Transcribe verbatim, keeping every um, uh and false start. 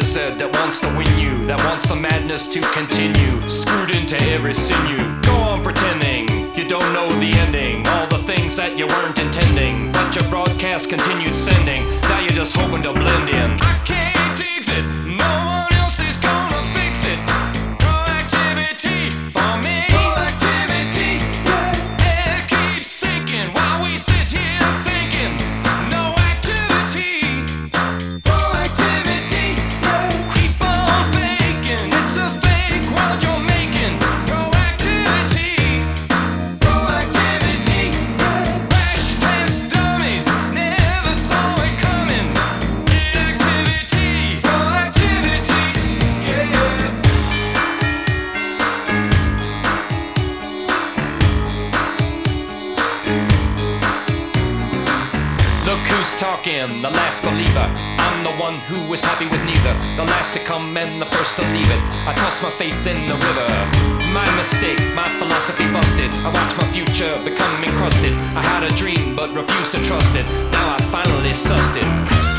wizard that wants to win you, that wants the madness to continue. Screwed into every sinew. Go on pretending you don't know the ending. All the things that you weren't intending, but your broadcast continued sending. Now you're just hoping to blend in. I can't exit. No one else is gonna fix it. Proactivity for me. Proactivity, yeah. It keeps thinking while we sit here thinking. No activity. Proactivity, yeah. Keep on faking. It's a fake world you're making. Proactivity. Proactivity, yeah. Crash test dummies never saw it coming. Inactivity. Proactivity, yeah. Look who's talking, the last believer. I'm the one who was happy with neither. The last to come and the first to leave it. I tossed my faith in the river. My mistake, my philosophy busted. I watched my future become encrusted. I had a dream but refused to trust it. Now I finally sussed it.